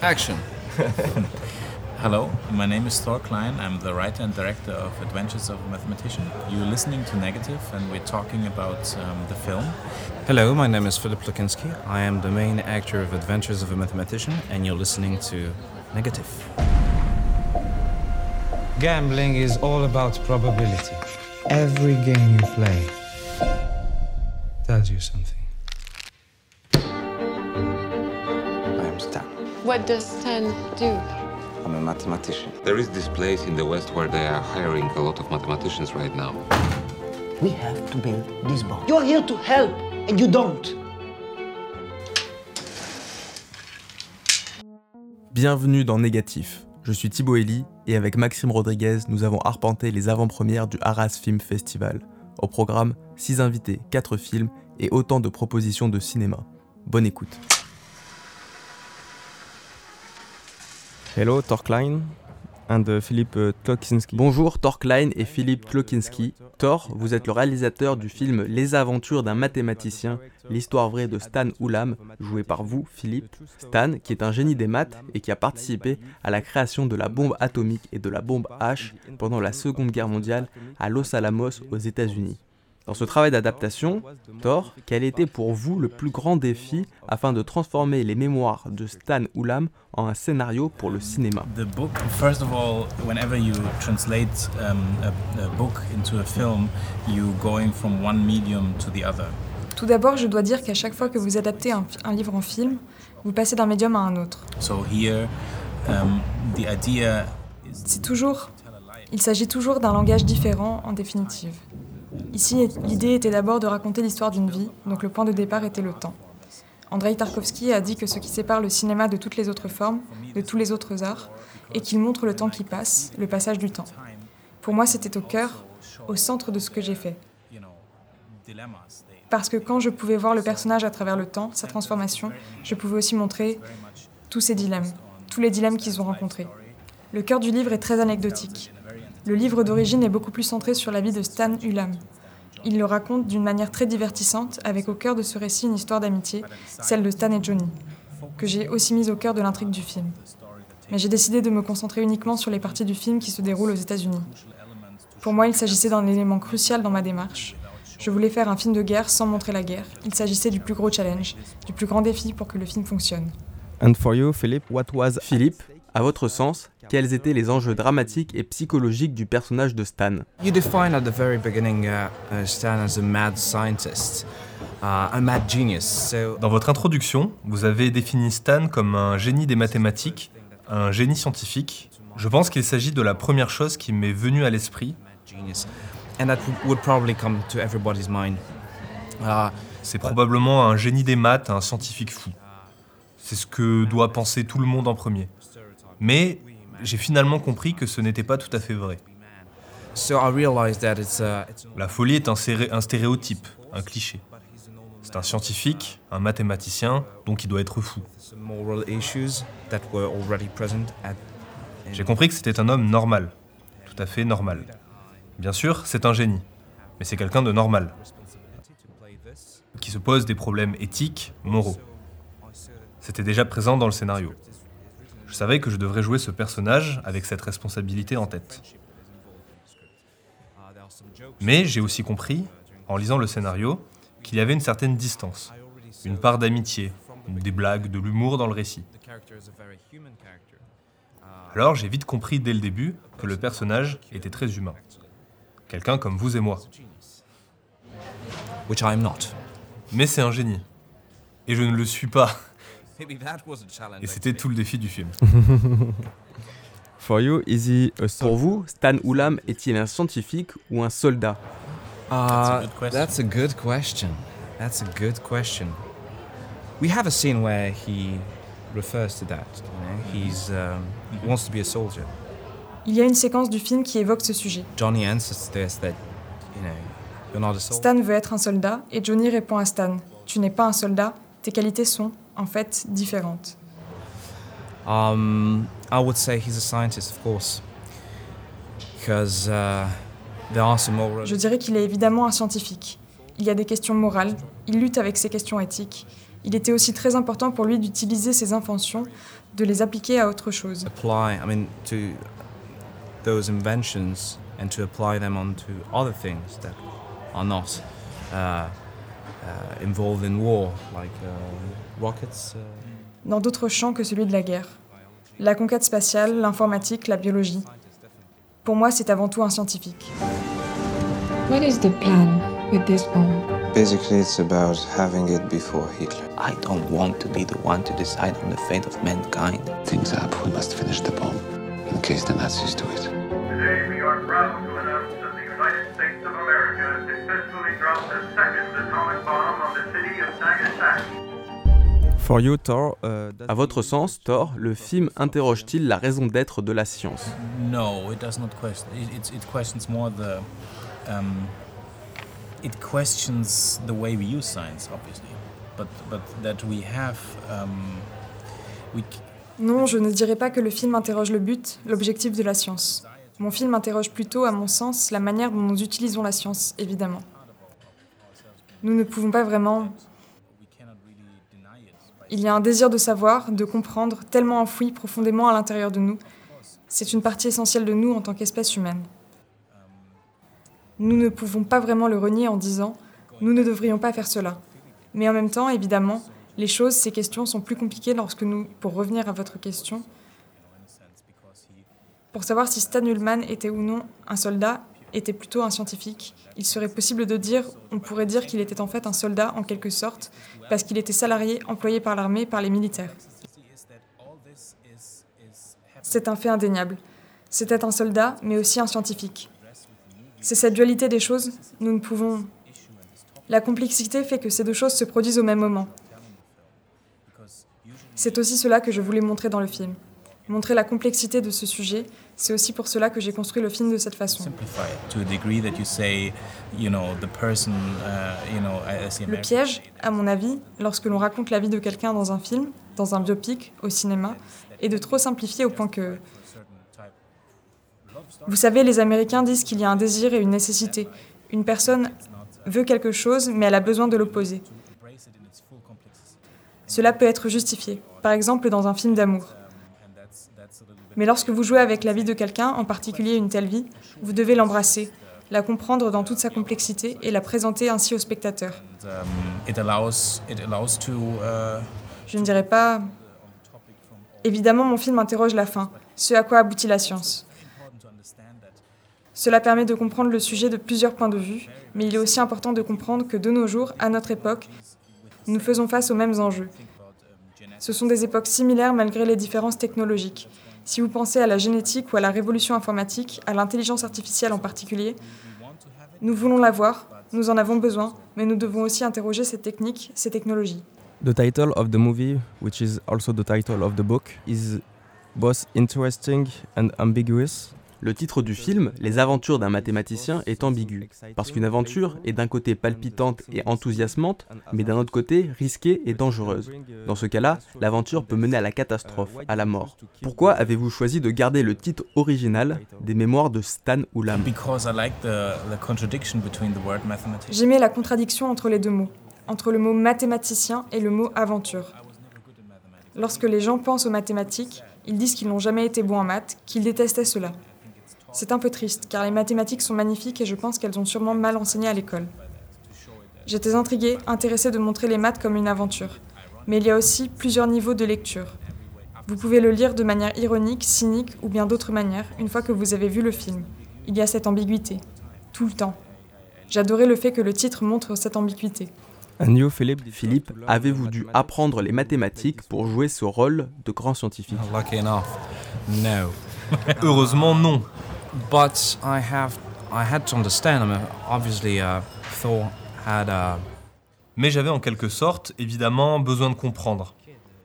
Action. Hello, my name is Thor Klein. I'm the writer and director of Adventures of a Mathematician. You're listening to Negative, and we're talking about the film. Hello, my name is Philip Klokinski. I am the main actor of Adventures of a Mathematician, and you're listening to Negative. Gambling is all about probability. Every game you play tells you something. I am Stan. What does Stan do? I'm a mathematician. There is this place in the West where they are hiring a lot of mathematicians right now. We have to build this bomb. You're here to help, and you don't. Bienvenue dans Négatif. Je suis Thibaut Elie et avec Maxime Rodriguez, nous avons arpenté les avant-premières du Arras Film Festival. Au programme, 6 invités, 4 films et autant de propositions de cinéma. Bonne écoute. Hello, Thor Klein and Philippe Klokinski. Bonjour, Thor Klein et Philippe Klokinski. Thor, vous êtes le réalisateur du film Les aventures d'un mathématicien, l'histoire vraie de Stan Ulam, joué par vous, Philippe. Stan, qui est un génie des maths et qui a participé à la création de la bombe atomique et de la bombe H pendant la Seconde Guerre mondiale à Los Alamos aux États-Unis. Dans ce travail d'adaptation, Thor, quel était pour vous le plus grand défi afin de transformer les mémoires de Stan Ulam en un scénario pour le cinéma? The book, first of all, whenever you translate a book into a film, you're going from one medium to the other. Tout d'abord, je dois dire qu'à chaque fois que vous adaptez un livre en film, vous passez d'un médium à un autre. So here, the idea is Il s'agit toujours d'un langage différent en définitive. Ici, l'idée était d'abord de raconter l'histoire d'une vie, donc le point de départ était le temps. Andrei Tarkovsky a dit que ce qui sépare le cinéma de toutes les autres formes, de tous les autres arts, est qu'il montre le temps qui passe, le passage du temps. Pour moi, c'était au cœur, au centre de ce que j'ai fait. Parce que quand je pouvais voir le personnage à travers le temps, sa transformation, je pouvais aussi montrer tous ces dilemmes, tous les dilemmes qu'ils ont rencontrés. Le cœur du livre est très anecdotique. Le livre d'origine est beaucoup plus centré sur la vie de Stan Ulam. Il le raconte d'une manière très divertissante, avec au cœur de ce récit une histoire d'amitié, celle de Stan et Johnny, que j'ai aussi mise au cœur de l'intrigue du film. Mais j'ai décidé de me concentrer uniquement sur les parties du film qui se déroulent aux États-Unis. Pour moi, il s'agissait d'un élément crucial dans ma démarche. Je voulais faire un film de guerre sans montrer la guerre. Il s'agissait du plus gros challenge, du plus grand défi pour que le film fonctionne. And for you, Philippe, what was Philippe? À votre sens, quels étaient les enjeux dramatiques et psychologiques du personnage de Stan? You define at the very beginning Stan as a mad scientist, a mad genius. Dans votre introduction, vous avez défini Stan comme un génie des mathématiques, un génie scientifique. Je pense qu'il s'agit de la première chose qui m'est venue à l'esprit. And that would probably come to everybody's mind. C'est probablement un génie des maths, un scientifique fou. C'est ce que doit penser tout le monde en premier. Mais j'ai finalement compris que ce n'était pas tout à fait vrai. La folie est un stéréotype, un cliché. C'est un scientifique, un mathématicien, donc il doit être fou. J'ai compris que c'était un homme normal, tout à fait normal. Bien sûr, c'est un génie, mais c'est quelqu'un de normal, qui se pose des problèmes éthiques, moraux. C'était déjà présent dans le scénario. Je savais que je devrais jouer ce personnage avec cette responsabilité en tête. Mais j'ai aussi compris, en lisant le scénario, qu'il y avait une certaine distance, une part d'amitié, des blagues, de l'humour dans le récit. Alors j'ai vite compris dès le début que le personnage était très humain. Quelqu'un comme vous et moi. Which I am not. Mais c'est un génie. Et je ne le suis pas. Et c'était tout le défi du film. For you, Pour vous, Stan Ulam est-il un scientifique ou un soldat? That's a good question. We have a scene where he refers to that. He wants to be a soldier. Il y a une séquence du film qui évoque ce sujet. Johnny answers this that, you're not a soldier. Stan veut être un soldat et Johnny répond à Stan, tu n'es pas un soldat, tes qualités sont, en fait, différentes. I would say he's a scientist, of course. Because there are some Je dirais qu'il est évidemment un scientifique. Il y a des questions morales, il lutte avec ces questions éthiques, Il était aussi très important pour lui d'utiliser ses inventions, de les appliquer à autre chose. To those inventions and to apply them onto other things that are not involved in war, like rockets. Dans d'autres champs que celui de la guerre. La conquête spatiale, l'informatique, la biologie. Pour moi, c'est avant tout un scientifique. What is the plan with this bomb? Basically, it's about having it before Hitler. I don't want to be the one to decide on the fate of mankind. Things up, we must finish the bomb, in case the Nazis do it. Today we are proud to announce that the United States of America successfully dropped a second atomic bomb on the city of Nagasaki. For you, Thor, à votre sens, Thor, le film interroge-t-il la raison d'être de la science? No, it does not question. It questions more the. It questions the way we use science, obviously, but that we have. Non, je ne dirais pas que le film interroge le but, l'objectif de la science. Mon film interroge plutôt, à mon sens, la manière dont nous utilisons la science, évidemment. Nous ne pouvons pas vraiment. Il y a un désir de savoir, de comprendre, tellement enfoui profondément à l'intérieur de nous. C'est une partie essentielle de nous en tant qu'espèce humaine. Nous ne pouvons pas vraiment le renier en disant « nous ne devrions pas faire cela ». Mais en même temps, évidemment, les choses, ces questions sont plus compliquées lorsque nous, pour revenir à votre question, pour savoir si Stan Ullman était ou non un soldat, était plutôt un scientifique, il serait possible de dire, on pourrait dire qu'il était en fait un soldat en quelque sorte, parce qu'il était salarié, employé par l'armée, par les militaires. C'est un fait indéniable. C'était un soldat, mais aussi un scientifique. C'est cette dualité des choses, nous ne pouvons... La complexité fait que ces deux choses se produisent au même moment. C'est aussi cela que je voulais montrer dans le film. Montrer la complexité de ce sujet, c'est aussi pour cela que j'ai construit le film de cette façon. Le piège, à mon avis, lorsque l'on raconte la vie de quelqu'un dans un film, dans un biopic, au cinéma, est de trop simplifier au point que... Vous savez, les Américains disent qu'il y a un désir et une nécessité. Une personne veut quelque chose, mais elle a besoin de l'opposer. Cela peut être justifié, par exemple dans un film d'amour. Mais lorsque vous jouez avec la vie de quelqu'un, en particulier une telle vie, vous devez l'embrasser, la comprendre dans toute sa complexité et la présenter ainsi au spectateur. Je ne dirais pas... Évidemment, mon film interroge la fin, ce à quoi aboutit la science. Cela permet de comprendre le sujet de plusieurs points de vue, mais il est aussi important de comprendre que de nos jours, à notre époque, nous faisons face aux mêmes enjeux. Ce sont des époques similaires malgré les différences technologiques. Si vous pensez à la génétique ou à la révolution informatique, à l'intelligence artificielle en particulier, nous voulons la voir, nous en avons besoin, mais nous devons aussi interroger ces techniques, ces technologies. The title of the movie, which is also the title of the book, is both interesting and ambiguous. Le titre du film, Les aventures d'un mathématicien, est ambigu, parce qu'une aventure est d'un côté palpitante et enthousiasmante, mais d'un autre côté risquée et dangereuse. Dans ce cas-là, l'aventure peut mener à la catastrophe, à la mort. Pourquoi avez-vous choisi de garder le titre original des mémoires de Stan Ullman? J'aimais la contradiction entre les deux mots, entre le mot mathématicien et le mot aventure. Lorsque les gens pensent aux mathématiques, ils disent qu'ils n'ont jamais été bons en maths, qu'ils détestaient cela. C'est un peu triste, car les mathématiques sont magnifiques et je pense qu'elles ont sûrement mal enseigné à l'école. J'étais intriguée, intéressée de montrer les maths comme une aventure. Mais il y a aussi plusieurs niveaux de lecture. Vous pouvez le lire de manière ironique, cynique ou bien d'autres manières, une fois que vous avez vu le film. Il y a cette ambiguïté. Tout le temps. J'adorais le fait que le titre montre cette ambiguïté. Philippe, avez-vous dû apprendre les mathématiques pour jouer ce rôle de grand scientifique? Lucky enough, no. Heureusement, non. But I had to understand. Obviously, Thor had Mais j'avais en quelque sorte, évidemment, besoin de comprendre.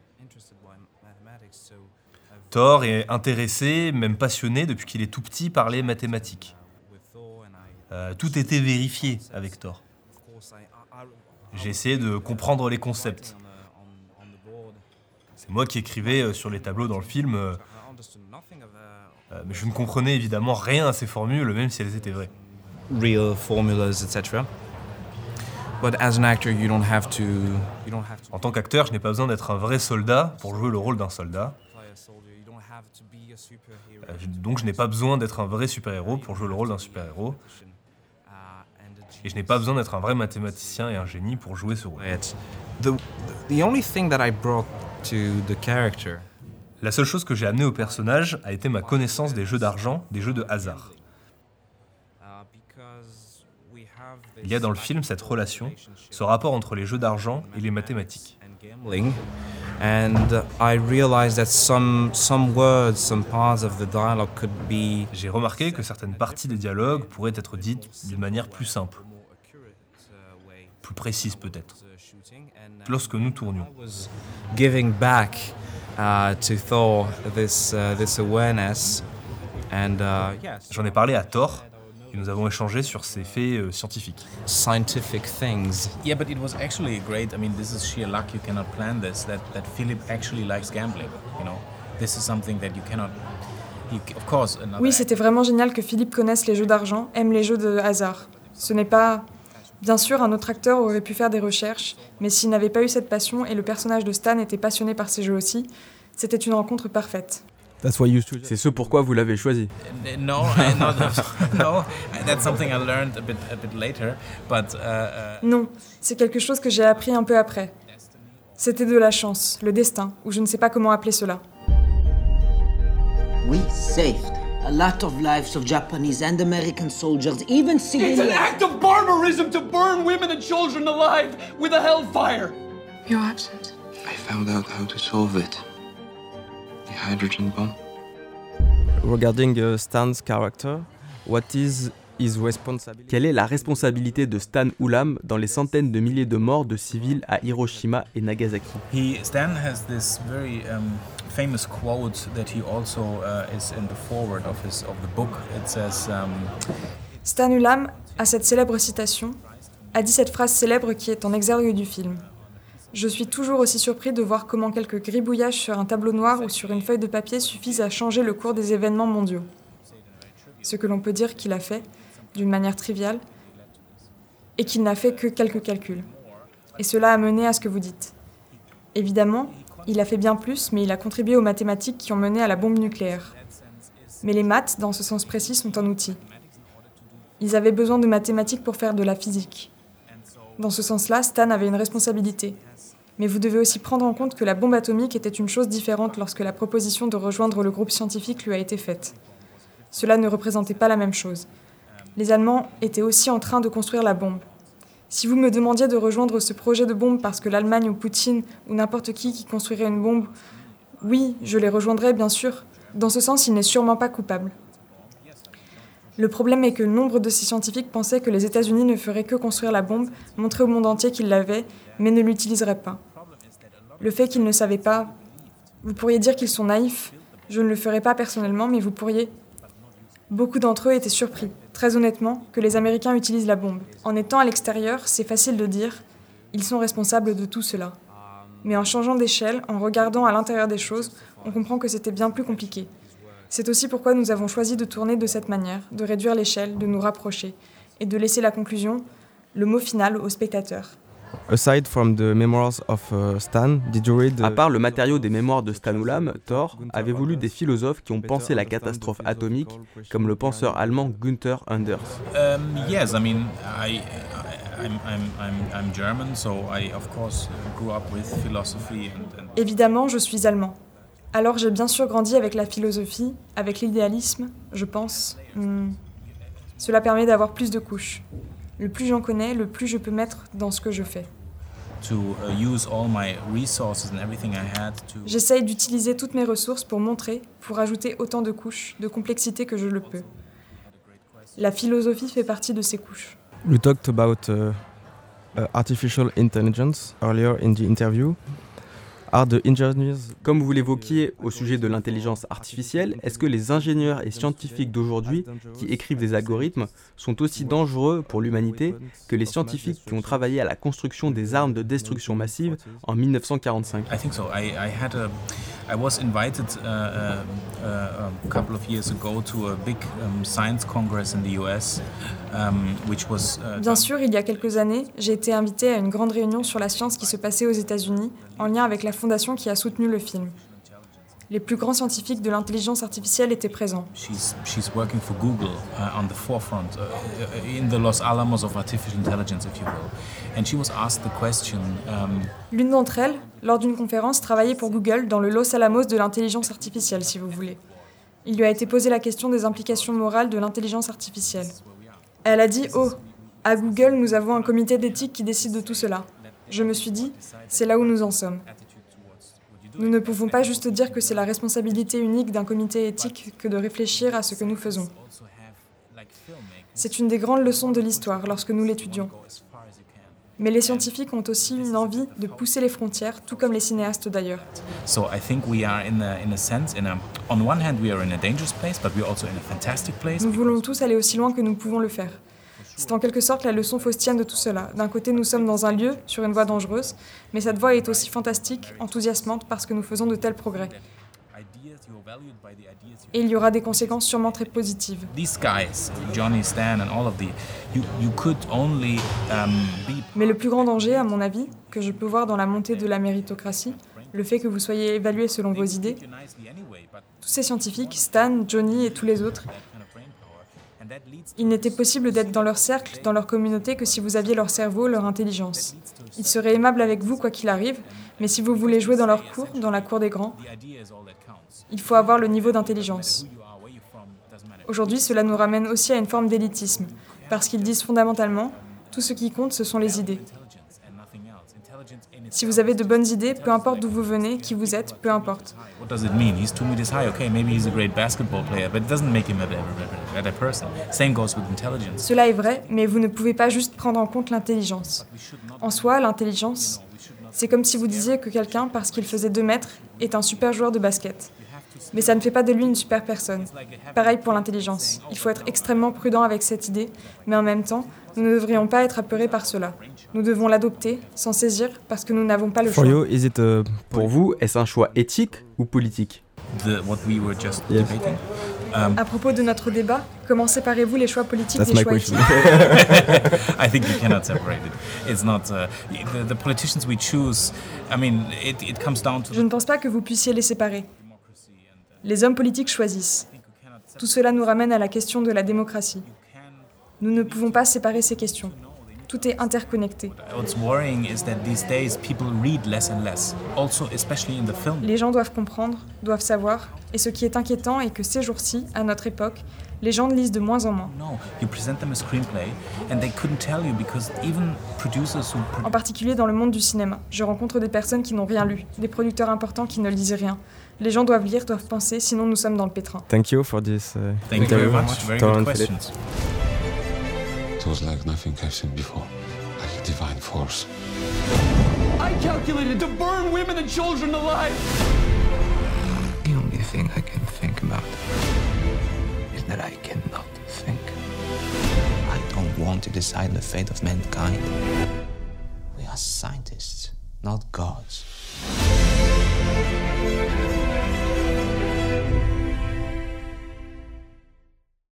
Thor est intéressé, même passionné, depuis qu'il est tout petit par les mathématiques. Tout était vérifié avec Thor. J'ai essayé de comprendre les concepts. C'est moi qui écrivais sur les tableaux dans le film, mais je ne comprenais évidemment rien à ces formules, même si elles étaient vraies. Real formulas, etc. But as an actor, you don't have to. En tant qu'acteur, je n'ai pas besoin d'être un vrai soldat pour jouer le rôle d'un soldat. Donc je n'ai pas besoin d'être un vrai super-héros pour jouer le rôle d'un super-héros. Et je n'ai pas besoin d'être un vrai mathématicien et un génie pour jouer ce rôle. The only thing that I brought to the character. La seule chose que j'ai amenée au personnage a été ma connaissance des jeux d'argent, des jeux de hasard. Il y a dans le film cette relation, ce rapport entre les jeux d'argent et les mathématiques. And I realized that some words, some parts of the dialogue could be. J'ai remarqué que certaines parties des dialogues pourraient être dites d'une manière plus simple, plus précise peut-être, lorsque nous tournions. Giving back to Thor this awareness, and J'en ai parlé à Thor. Et nous avons échangé sur ces faits scientifiques. Scientific things. Yeah, but it was actually great. I mean, this is sheer luck. You cannot plan this. That Philip actually likes gambling. You know, this is something that you cannot. Of course. Oui, c'était vraiment génial que Philippe connaisse les jeux d'argent, aime les jeux de hasard. Ce n'est pas. Bien sûr, un autre acteur aurait pu faire des recherches, mais s'il n'avait pas eu cette passion et le personnage de Stan était passionné par ces jeux aussi, c'était une rencontre parfaite. C'est ce pourquoi vous l'avez choisi. No, that's something I learned a bit later, but. Non, c'est quelque chose que j'ai appris un peu après. C'était de la chance, le destin, ou je ne sais pas comment appeler cela. We saved a lot of lives of Japanese and American soldiers, even civilians. It's an act of barbarism to burn women and children alive with a hellfire. You're absent. I found out how to solve it. The hydrogen bomb. Regarding Stan's character, what is his responsibility? Quelle est la responsabilité de Stan Ulam dans les centaines de milliers de morts de civils à Hiroshima et Nagasaki? Stan has this very famous quote that he also is in the foreword of the book. It says. Stan Ulam a cette célèbre citation, a dit cette phrase célèbre qui est en exergue du film. Je suis toujours aussi surpris de voir comment quelques gribouillages sur un tableau noir ou sur une feuille de papier suffisent à changer le cours des événements mondiaux. Ce que l'on peut dire qu'il a fait, d'une manière triviale, et qu'il n'a fait que quelques calculs. Et cela a mené à ce que vous dites. Évidemment, il a fait bien plus, mais il a contribué aux mathématiques qui ont mené à la bombe nucléaire. Mais les maths, dans ce sens précis, sont un outil. Ils avaient besoin de mathématiques pour faire de la physique. Dans ce sens-là, Stan avait une responsabilité. Mais vous devez aussi prendre en compte que la bombe atomique était une chose différente lorsque la proposition de rejoindre le groupe scientifique lui a été faite. Cela ne représentait pas la même chose. Les Allemands étaient aussi en train de construire la bombe. Si vous me demandiez de rejoindre ce projet de bombe parce que l'Allemagne ou Poutine ou n'importe qui construirait une bombe, oui, je les rejoindrais bien sûr. Dans ce sens, il n'est sûrement pas coupable. Le problème est que nombre de ces scientifiques pensaient que les États-Unis ne feraient que construire la bombe, montrer au monde entier qu'ils l'avaient, mais ne l'utiliseraient pas. Le fait qu'ils ne savaient pas, vous pourriez dire qu'ils sont naïfs, je ne le ferai pas personnellement, mais vous pourriez. Beaucoup d'entre eux étaient surpris, très honnêtement, que les Américains utilisent la bombe. En étant à l'extérieur, c'est facile de dire, ils sont responsables de tout cela. Mais en changeant d'échelle, en regardant à l'intérieur des choses, on comprend que c'était bien plus compliqué. C'est aussi pourquoi nous avons choisi de tourner de cette manière, de réduire l'échelle, de nous rapprocher, et de laisser la conclusion, le mot final, au spectateur. Aside from the memoirs of Stan, did you read À part le matériau des mémoires de Stan Ulam, Thor avez-vous lu des philosophes qui ont pensé la catastrophe atomique, comme le penseur allemand Günther Anders? Yes, I mean, I'm German, so I of course grew up with philosophy and... Évidemment, je suis allemand. Alors j'ai bien sûr grandi avec la philosophie, avec l'idéalisme, je pense. Cela permet d'avoir plus de couches. Le plus j'en connais, le plus je peux mettre dans ce que je fais. J'essaye d'utiliser toutes mes ressources pour montrer, pour ajouter autant de couches, de complexité que je le peux. La philosophie fait partie de ces couches. You talked about artificial intelligence earlier in the interview. Comme vous l'évoquiez au sujet de l'intelligence artificielle, est-ce que les ingénieurs et scientifiques d'aujourd'hui qui écrivent des algorithmes sont aussi dangereux pour l'humanité que les scientifiques qui ont travaillé à la construction des armes de destruction massive en 1945? I think so. I was invited a couple of years ago to a big science congress in the US, which was. Bien sûr, il y a quelques années, j'ai été invité à une grande réunion sur la science qui se passait aux États-Unis, en lien avec la fondation qui a soutenu le film. Les plus grands scientifiques de l'intelligence artificielle étaient présents. She's working for Google on the forefront, in the Los Alamos of artificial intelligence, if you will. And she was asked the question. L'une d'entre elles, lors d'une conférence, travaillait pour Google dans le Los Alamos de l'intelligence artificielle, si vous voulez. Il lui a été posé la question des implications morales de l'intelligence artificielle. Elle a dit « Oh, à Google, nous avons un comité d'éthique qui décide de tout cela. » Je me suis dit « C'est là où nous en sommes. » Nous ne pouvons pas juste dire que c'est la responsabilité unique d'un comité éthique que de réfléchir à ce que nous faisons. C'est une des grandes leçons de l'histoire lorsque nous l'étudions. Mais les scientifiques ont aussi une envie de pousser les frontières, tout comme les cinéastes d'ailleurs. So I think we are in a sense, on one hand we are in a dangerous place, but we are also in a fantastic place. Nous voulons tous aller aussi loin que nous pouvons le faire. C'est en quelque sorte la leçon faustienne de tout cela. D'un côté, nous sommes dans un lieu, sur une voie dangereuse, mais cette voie est aussi fantastique, enthousiasmante, parce que nous faisons de tels progrès. Et il y aura des conséquences sûrement très positives. Mais le plus grand danger, à mon avis, que je peux voir dans la montée de la méritocratie, le fait que vous soyez évalués selon vos idées, tous ces scientifiques, Stan, Johnny et tous les autres, il n'était possible d'être dans leur cercle, dans leur communauté, que si vous aviez leur cerveau, leur intelligence. Ils seraient aimables avec vous quoi qu'il arrive, mais si vous voulez jouer dans leur cour, dans la cour des grands, il faut avoir le niveau d'intelligence. Aujourd'hui, cela nous ramène aussi à une forme d'élitisme, parce qu'ils disent fondamentalement, tout ce qui compte, ce sont les idées. Si vous avez de bonnes idées, peu importe d'où vous venez, qui vous êtes, peu importe. What does it mean? He's 2 meters high. Okay, maybe he's a great basketball player, but it doesn't make him a better person. Same goes with intelligence. Cela est vrai, mais vous ne pouvez pas juste prendre en compte l'intelligence. En soi, l'intelligence, c'est comme si vous disiez que quelqu'un, parce qu'il faisait 2 mètres, est un super joueur de basket. Mais ça ne fait pas de lui une super personne. Pareil pour l'intelligence. Il faut être extrêmement prudent avec cette idée, mais en même temps, nous ne devrions pas être apeurés par cela. Nous devons l'adopter, s'en saisir, parce que nous n'avons pas le choix. Pour vous, est-ce un choix éthique ou politique? What we were just debating. À propos de notre débat, comment séparez-vous les choix politiques des choix éthiques? I think you cannot separate it. It's not the politicians we choose. I mean, it comes down to. Je ne pense pas que vous puissiez les séparer. Les hommes politiques choisissent. Tout cela nous ramène à la question de la démocratie. Nous ne pouvons pas séparer ces questions. Tout est interconnecté. Les gens doivent comprendre, doivent savoir, et ce qui est inquiétant est que ces jours-ci, à notre époque, les gens lisent de moins en moins. En particulier dans le monde du cinéma. Je rencontre des personnes qui n'ont rien lu, des producteurs importants qui ne lisent rien. Les gens doivent lire, doivent penser, sinon nous sommes dans le pétrin. Thank you for this Thank you very much. Very good questions. It was like nothing I've seen before, like a divine force. I calculated to burn women and children alive. The only thing I can think about is that I cannot think. I don't want to decide the fate of mankind. We are scientists, not gods.